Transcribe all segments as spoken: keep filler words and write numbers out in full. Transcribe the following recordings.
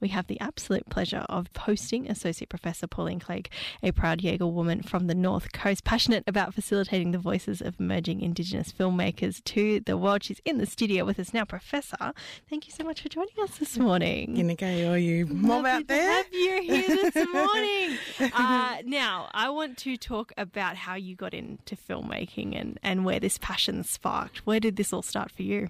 we have the absolute pleasure of hosting Associate Professor Pauline Clegg, a proud Jaeger woman from the North Coast, passionate about facilitating the voices of emerging Indigenous filmmakers to the world. She's in the studio with us now. Professor, thank you so much for joining us this morning. Yinnegay, are you mob out there? Have you here this morning? uh, now, I want to talk about how you got into filmmaking and, and where this passion sparked. Where did this all start for you?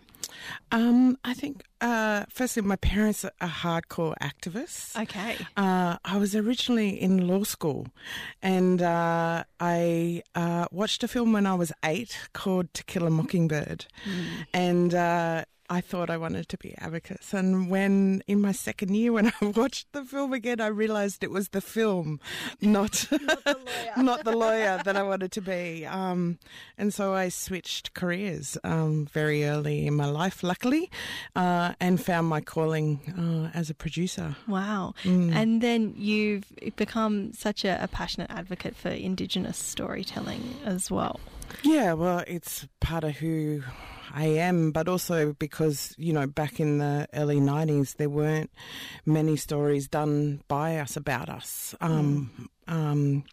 Um, I think, uh, firstly, my parents are hardcore activists. Okay. Uh, I was originally in law school and uh, I uh, watched a film when I was eight called To Kill a Mockingbird. Mm. And uh, I thought I wanted to be abacus. And when, in my second year, when I watched the film again, I realised it was the film, not, not the lawyer, not the lawyer that I wanted to be. Um, and so I switched careers um, very early in my life, luckily, uh, and found my calling uh, as a producer. Wow. Mm. And then you've become such a, a passionate advocate for Indigenous storytelling as well. Yeah, well, it's part of who I am, but also because, you know, back in the early nineties, there weren't many stories done by us about us. Um, mm. um,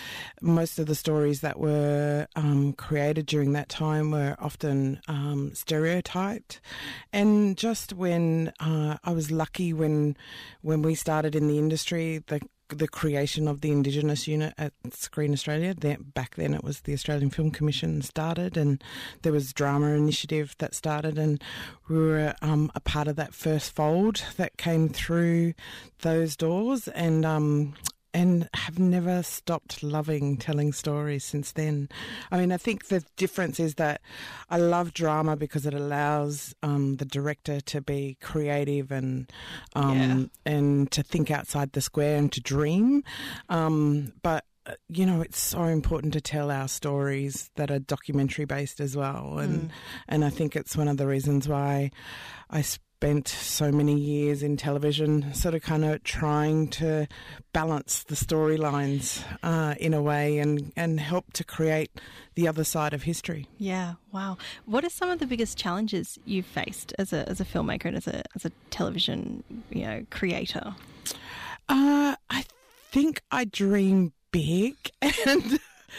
most of the stories that were um, created during that time were often um, stereotyped. And just when uh, I was lucky when when we started in the industry, the the creation of the Indigenous unit at Screen Australia. Then, back then it was the Australian Film Commission started, and there was Drama Initiative that started, and we were um, a part of that first fold that came through those doors, and um, and have never stopped loving telling stories since then. I mean, I think the difference is that I love drama because it allows um, the director to be creative and um, yeah. and to think outside the square and to dream. Um, but you know, it's so important to tell our stories that are documentary based as well, and mm. and I think it's one of the reasons why I spent so many years in television, sort of kind of trying to balance the storylines uh, in a way and, and help to create the other side of history. Yeah, wow. What are some of the biggest challenges you've faced as a as a filmmaker and as a as a television, you know, creator? Uh, I think I dream big and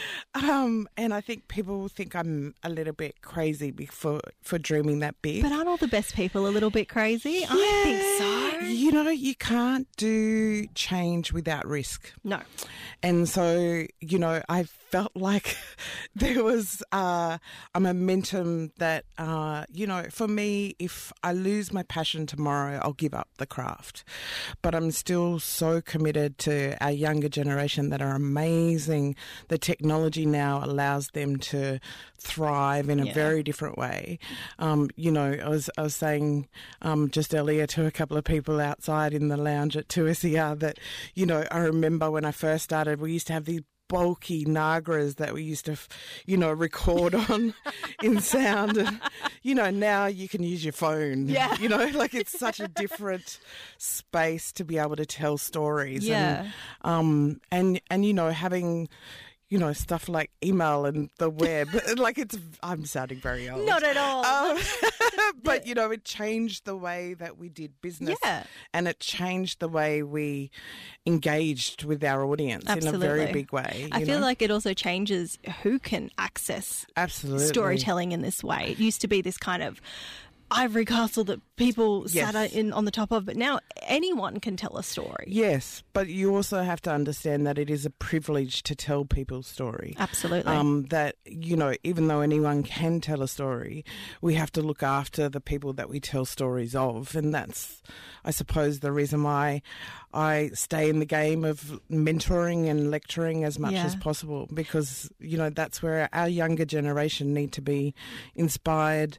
um, and I think people think I'm a little bit crazy for for dreaming that big. But aren't all the best people a little bit crazy? Yeah, I think so. You know, you can't do change without risk. No. And so, you know, I felt like there was uh, a momentum that, uh, you know, for me, if I lose my passion tomorrow, I'll give up the craft. But I'm still so committed to our younger generation that are amazing. The technology now allows them to thrive in a yeah. very different way. Um, you know, I was I was saying um, just earlier to a couple of people outside in the lounge at two S E R that, you know, I remember when I first started, we used to have these bulky Nagras that we used to, you know, record on in sound. And, you know, now you can use your phone. Yeah. You know, like it's such a different space to be able to tell stories. Yeah. And, um, and, and, you know, having, you know, stuff like email and the web. Like it's, I'm sounding very old. Not at all. Um, but, you know, it changed the way that we did business. Yeah. And it changed the way we engaged with our audience Absolutely. in a very big way. I you feel know? like it also changes who can access Absolutely. storytelling in this way. It used to be this kind of ivory castle that people Yes. sat in on the top of, but now anyone can tell a story. Yes, but you also have to understand that it is a privilege to tell people's story. Absolutely. Um, that, you know, even though anyone can tell a story, we have to look after the people that we tell stories of. And that's, I suppose, the reason why I stay in the game of mentoring and lecturing as much Yeah. as possible, because, you know, that's where our younger generation need to be inspired.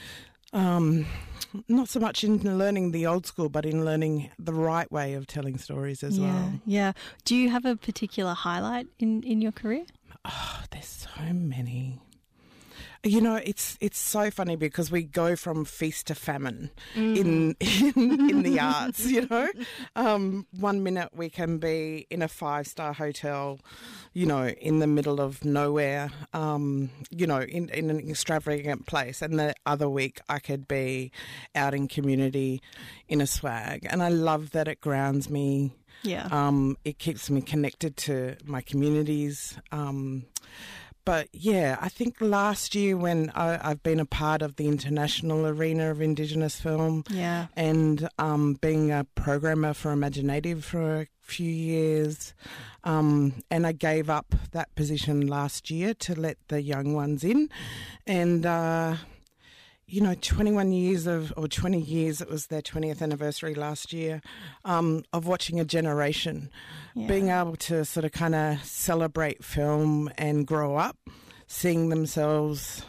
Um, not so much in learning the old school, but in learning the right way of telling stories as yeah, well. Yeah. Do you have a particular highlight in, in your career? Oh, there's so many. You know, it's it's so funny because we go from feast to famine mm. in, in in the arts. You know, um, one minute we can be in a five star hotel, you know, in the middle of nowhere, um, you know, in in an extravagant place, and the other week I could be out in community in a swag, and I love that it grounds me. Yeah, um, it keeps me connected to my communities. Um, But yeah, I think last year when I, I've been a part of the international arena of Indigenous film, yeah, and um, being a programmer for Imaginative for a few years, um, and I gave up that position last year to let the young ones in, and uh, you know, twenty-one years of, or twenty years, it was their twentieth anniversary last year, um, of watching a generation, yeah. being able to sort of kind of celebrate film and grow up, seeing themselves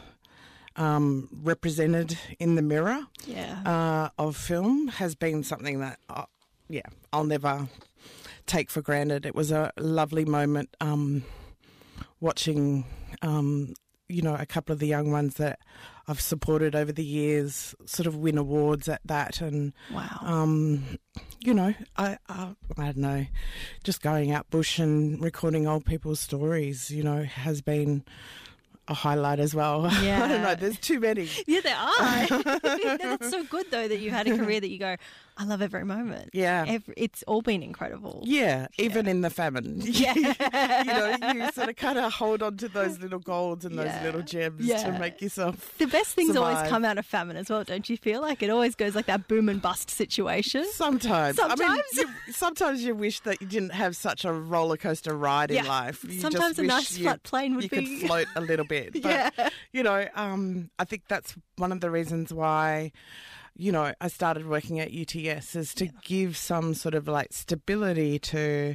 um, represented in the mirror yeah. uh, of film has been something that, uh, yeah, I'll never take for granted. It was a lovely moment um, watching, um, you know, a couple of the young ones that I've supported over the years sort of win awards at that. And, wow. um, you know, I, I, I don't know, just going out bush and recording old people's stories, you know, has been a highlight as well. Yeah. I don't know, there's too many. Yeah, there are. That's so good, though, that you had a career that you go, I love every moment. Yeah. Every, it's all been incredible. Yeah, even yeah. in the famine. Yeah. You know, you sort of kind of hold on to those little golds and those yeah. little gems yeah. to make yourself The best things survive. always come out of famine as well, don't you feel? Like it always goes like that boom and bust situation. Sometimes. Sometimes. I mean, you, sometimes you wish that you didn't have such a roller coaster ride yeah. in life. You sometimes just a wish nice you, flat plane would you be... You could float a little bit. But, yeah. you know, um, I think that's one of the reasons why, you know, I started working at U T S is to yeah. give some sort of like stability to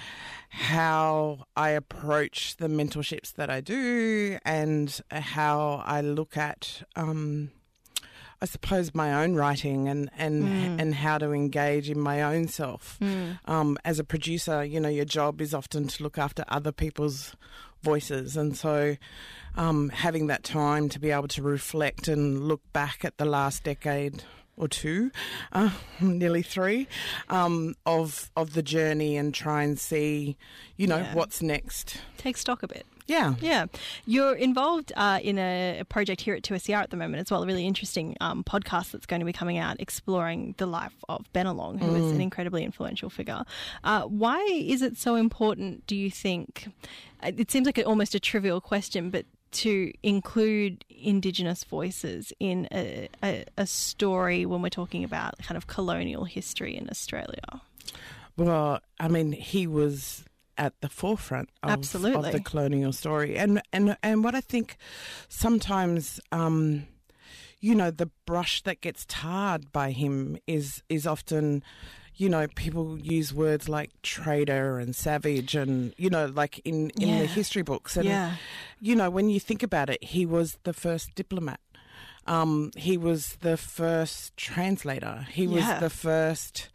how I approach the mentorships that I do and how I look at, um, I suppose, my own writing and, and, mm. and how to engage in my own self. Mm. Um, as a producer, you know, your job is often to look after other people's voices, and so um, having that time to be able to reflect and look back at the last decade or two, uh, nearly three, um, of of the journey and try and see, you know, yeah. what's next. Take stock a bit. Yeah. Yeah. You're involved uh, in a, a project here at two S E R at the moment as well, a really interesting um, podcast that's going to be coming out exploring the life of Bennelong, who mm. is an incredibly influential figure. Uh, why is it so important, do you think? It seems like a, almost a trivial question, but to include Indigenous voices in a, a, a story when we're talking about kind of colonial history in Australia? Well, I mean, he was at the forefront of, Absolutely. of the colonial story. And, and, and what I think sometimes, um, you know, the brush that gets tarred by him is is often, you know, people use words like traitor and savage and, you know, like in, in yeah. the history books. And, yeah. you know, when you think about it, he was the first diplomat. Um, he was the first translator. He was yeah. the first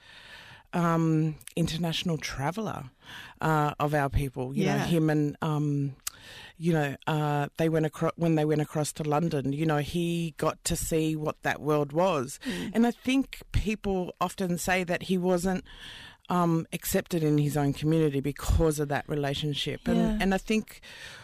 um, international traveller uh, of our people. You yeah. know, him and... Um, You know, uh, they went across when they went across to London. You know, he got to see what that world was, mm. and I think people often say that he wasn't um, accepted in his own community because of that relationship, yeah. and and I think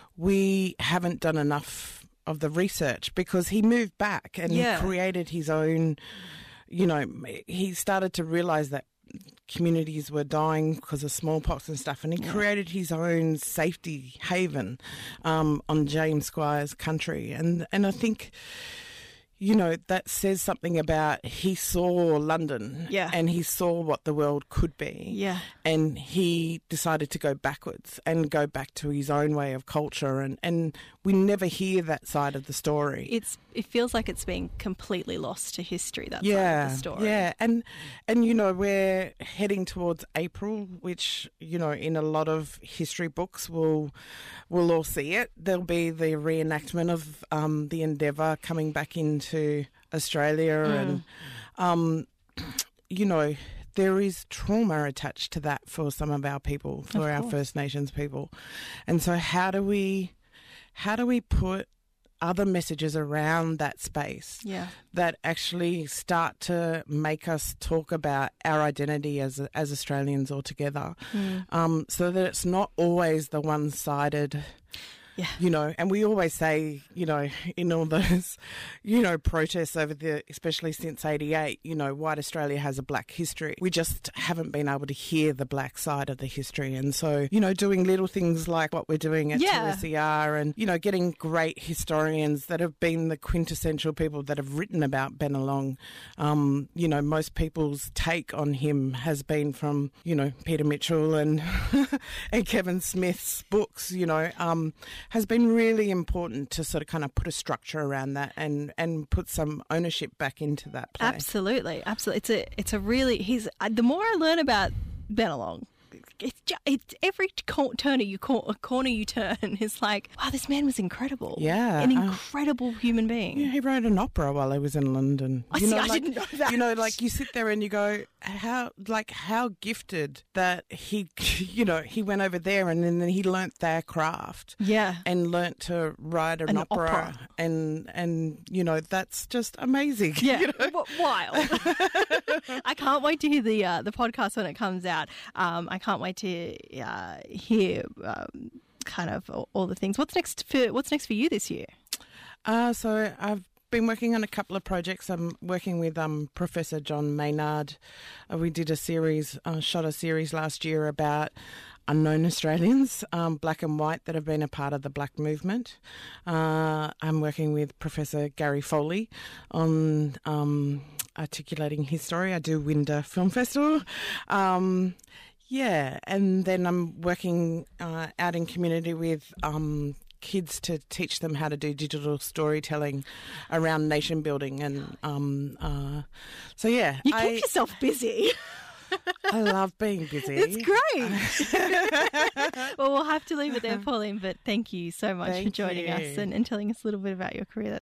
we haven't done enough of the research because he moved back and yeah. he created his own. You know, he started to realise that communities were dying because of smallpox and stuff, and he yeah. created his own safety haven um, on James Squire's country. And, and I think, you know, that says something about he saw London yeah. and he saw what the world could be. Yeah. And he decided to go backwards and go back to his own way of culture. And, and we never hear that side of the story. It's It feels like it's been completely lost to history, that yeah, side of the story. Yeah, and, and, you know, we're heading towards April, which, you know, in a lot of history books we'll, we'll all see it. There'll be the reenactment of um, the Endeavour coming back into Australia mm. and, um, you know, there is trauma attached to that for some of our people, for our First Nations people. And so how do we, how do we put other messages around that space Yeah. that actually start to make us talk about our identity as as Australians altogether, Mm. um, so that it's not always the one-sided. Yeah. You know, and we always say, you know, in all those, you know, protests over the, especially since eighty-eight, you know, white Australia has a black history. We just haven't been able to hear the black side of the history. And so, you know, doing little things like what we're doing at Yeah. two S E R and, you know, getting great historians that have been the quintessential people that have written about Bennelong. Um, you know, most people's take on him has been from, you know, Peter Mitchell and, and Kevin Smith's books, you know, um, has been really important to sort of kind of put a structure around that and, and put some ownership back into that play. Absolutely, absolutely. It's a it's a really he's uh, the more I learn about Bennelong, it's just, it's every co- turn you cor- corner you turn is like, wow, this man was incredible. Yeah, an uh, incredible human being. Yeah, he wrote an opera while he was in London. I you see. know, I like, didn't know that. You know, like you sit there and you go, how, like, how gifted that he, you know, he went over there and then he learnt their craft. Yeah. And learnt to write an, An opera, opera. and and you know that's just amazing. Yeah, you know? w- wild. I can't wait to hear the uh, the podcast when it comes out. Um, I can't wait to uh, hear um, kind of all, all the things. What's next for What's next for you this year? Uh, so I've been working on a couple of projects. I'm working with um, Professor John Maynard. Uh, we did a series, uh, shot a series last year about unknown Australians, um, black and white, that have been a part of the black movement. Uh, I'm working with Professor Gary Foley on um, articulating his story. I do Windsor Film Festival. Um, yeah, and then I'm working uh, out in community with um, kids to teach them how to do digital storytelling around nation building. And um, uh, so, yeah. You keep I, yourself busy. I love being busy. It's great. Well, we'll have to leave it there, Pauline, but thank you so much Thank for joining you. us and, and telling us a little bit about your career.